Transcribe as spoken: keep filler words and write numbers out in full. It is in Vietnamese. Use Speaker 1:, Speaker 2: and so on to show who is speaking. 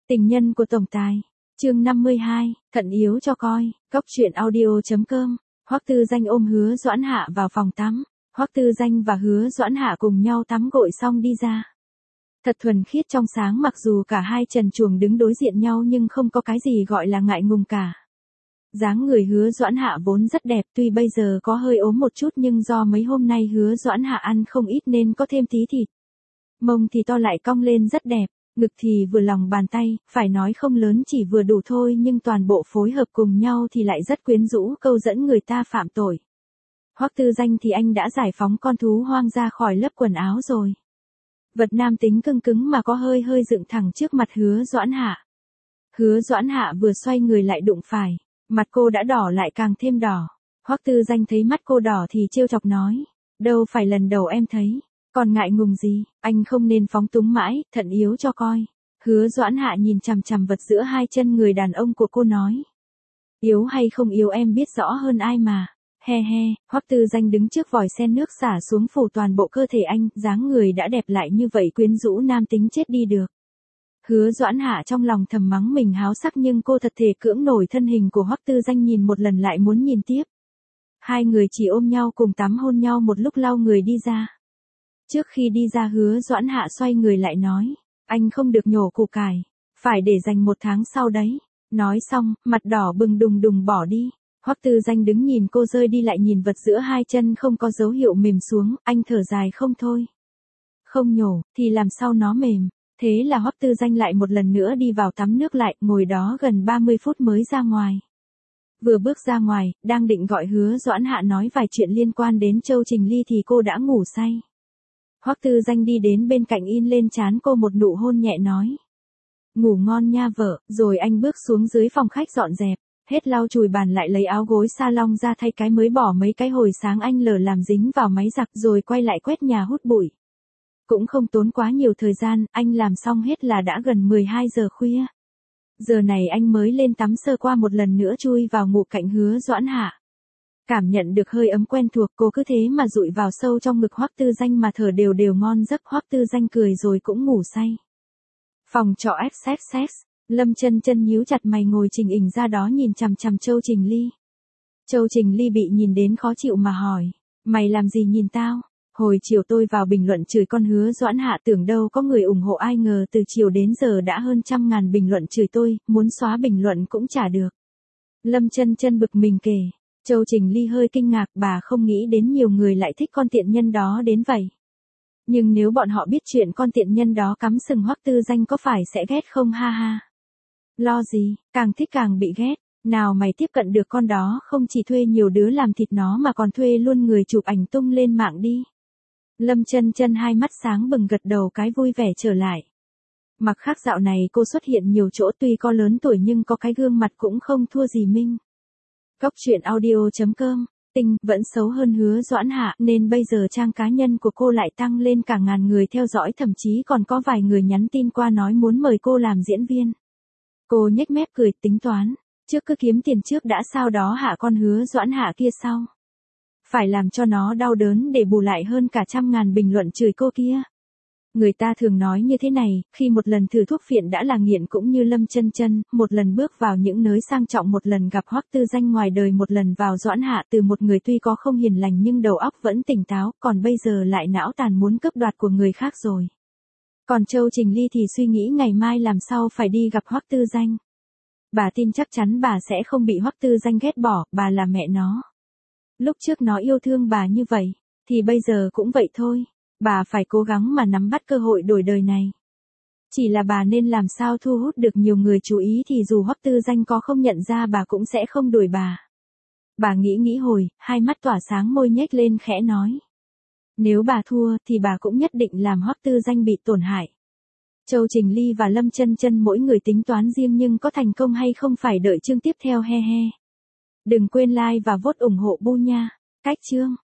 Speaker 1: Tình nhân của tổng tài. Chương năm mươi hai, thận yếu cho coi. Cốc truyện audio.com. Hoắc Tư Danh ôm Hứa Doãn Hạ vào phòng tắm. Hoắc Tư Danh và Hứa Doãn Hạ cùng nhau tắm gội xong đi ra. Thật thuần khiết trong sáng, mặc dù cả hai trần truồng đứng đối diện nhau nhưng không có cái gì gọi là ngại ngùng cả. Dáng người Hứa Doãn Hạ vốn rất đẹp, tuy bây giờ có hơi ốm một chút nhưng do mấy hôm nay Hứa Doãn Hạ ăn không ít nên có thêm tí thịt. Mông thì to lại cong lên rất đẹp, ngực thì vừa lòng bàn tay, phải nói không lớn chỉ vừa đủ thôi nhưng toàn bộ phối hợp cùng nhau thì lại rất quyến rũ, câu dẫn người ta phạm tội. Hoắc Tư Danh thì anh đã giải phóng con thú hoang ra khỏi lớp quần áo rồi. Vật nam tính cưng cứng mà có hơi hơi dựng thẳng trước mặt Hứa Doãn Hạ. Hứa Doãn Hạ vừa xoay người lại đụng phải, mặt cô đã đỏ lại càng thêm đỏ. Hoắc Tư Danh thấy mắt cô đỏ thì trêu chọc nói, đâu phải lần đầu em thấy, còn ngại ngùng gì, anh không nên phóng túng mãi, thận yếu cho coi. Hứa Doãn Hạ nhìn chằm chằm vật giữa hai chân người đàn ông của cô nói, yếu hay không yếu em biết rõ hơn ai mà. He he, Hoắc Tư Danh đứng trước vòi sen nước xả xuống phủ toàn bộ cơ thể anh, dáng người đã đẹp lại như vậy quyến rũ nam tính chết đi được. Hứa Doãn Hạ trong lòng thầm mắng mình háo sắc nhưng cô thật thể cưỡng nổi thân hình của Hoắc Tư Danh, nhìn một lần lại muốn nhìn tiếp. Hai người chỉ ôm nhau cùng tắm hôn nhau một lúc lau người đi ra. Trước khi đi ra Hứa Doãn Hạ xoay người lại nói, anh không được nhổ củ cải, phải để dành một tháng sau đấy. Nói xong, mặt đỏ bừng đùng đùng bỏ đi. Hoắc Tư Danh đứng nhìn cô rơi đi lại nhìn vật giữa hai chân không có dấu hiệu mềm xuống, anh thở dài không thôi. Không nhổ, thì làm sao nó mềm. Thế là Hoắc Tư Danh lại một lần nữa đi vào tắm nước lại, ngồi đó gần ba mươi phút mới ra ngoài. Vừa bước ra ngoài, đang định gọi Hứa Doãn Hạ nói vài chuyện liên quan đến Châu Trình Ly thì cô đã ngủ say. Hoắc Tư Danh đi đến bên cạnh in lên trán cô một nụ hôn nhẹ nói, ngủ ngon nha vợ, rồi anh bước xuống dưới phòng khách dọn dẹp. Hết lau chùi bàn lại lấy áo gối salon ra thay cái mới, bỏ mấy cái hồi sáng anh lờ làm dính vào máy giặt rồi quay lại quét nhà hút bụi. Cũng không tốn quá nhiều thời gian, anh làm xong hết là đã gần mười hai giờ khuya. Giờ này anh mới lên tắm sơ qua một lần nữa chui vào ngủ cạnh Hứa Doãn Hạ. Cảm nhận được hơi ấm quen thuộc, cô cứ thế mà dụi vào sâu trong ngực Hoắc Tư Danh mà thở đều đều ngon giấc. Hoắc Tư Danh cười rồi cũng ngủ say. Phòng trọ ép xép xép. Lâm Chân Chân nhíu chặt mày ngồi chỉnh ỉnh ra đó nhìn chằm chằm Châu Trình Ly. Châu Trình Ly bị nhìn đến khó chịu mà hỏi, mày làm gì nhìn tao? Hồi chiều tôi vào bình luận chửi con Hứa Doãn Hạ, tưởng đâu có người ủng hộ, ai ngờ từ chiều đến giờ đã hơn trăm ngàn bình luận chửi tôi, muốn xóa bình luận cũng chả được. Lâm Chân Chân bực mình kể. Châu Trình Ly hơi kinh ngạc, bà không nghĩ đến nhiều người lại thích con tiện nhân đó đến vậy. Nhưng nếu bọn họ biết chuyện con tiện nhân đó cắm sừng Hoắc Tư Danh có phải sẽ ghét không ha ha. Lo gì, càng thích càng bị ghét, nào mày tiếp cận được con đó không chỉ thuê nhiều đứa làm thịt nó mà còn thuê luôn người chụp ảnh tung lên mạng đi. Lâm Chân Chân hai mắt sáng bừng gật đầu cái vui vẻ trở lại. Mặc khác dạo này cô xuất hiện nhiều chỗ, tuy có lớn tuổi nhưng có cái gương mặt cũng không thua gì Minh. Cốc truyện audio.com, Tinh vẫn xấu hơn Hứa Doãn Hạ nên bây giờ trang cá nhân của cô lại tăng lên cả ngàn người theo dõi, thậm chí còn có vài người nhắn tin qua nói muốn mời cô làm diễn viên. Cô nhếch mép cười tính toán, trước cứ kiếm tiền trước đã, sau đó hạ con Hứa Doãn Hạ kia sau. Phải làm cho nó đau đớn để bù lại hơn cả trăm ngàn bình luận chửi cô kia. Người ta thường nói như thế này, khi một lần thử thuốc phiện đã là nghiện, cũng như Lâm Chân Chân, một lần bước vào những nơi sang trọng, một lần gặp Hoắc Tư Danh ngoài đời, một lần vào Doãn Hạ, từ một người tuy có không hiền lành nhưng đầu óc vẫn tỉnh táo, còn bây giờ lại não tàn muốn cướp đoạt của người khác rồi. Còn Châu Trình Ly thì suy nghĩ ngày mai làm sao phải đi gặp Hoắc Tư Danh. Bà tin chắc chắn bà sẽ không bị Hoắc Tư Danh ghét bỏ, bà là mẹ nó. Lúc trước nó yêu thương bà như vậy, thì bây giờ cũng vậy thôi. Bà phải cố gắng mà nắm bắt cơ hội đổi đời này. Chỉ là bà nên làm sao thu hút được nhiều người chú ý thì dù Hoắc Tư Danh có không nhận ra bà cũng sẽ không đuổi bà. Bà nghĩ nghĩ hồi, hai mắt tỏa sáng, môi nhếch lên khẽ nói. Nếu bà thua thì bà cũng nhất định làm Hoắc Tư Danh bị tổn hại. Châu Trình Ly và Lâm Chân Chân mỗi người tính toán riêng nhưng có thành công hay không phải đợi chương tiếp theo he he. Đừng quên like và vote ủng hộ Bu nha. Cách chương.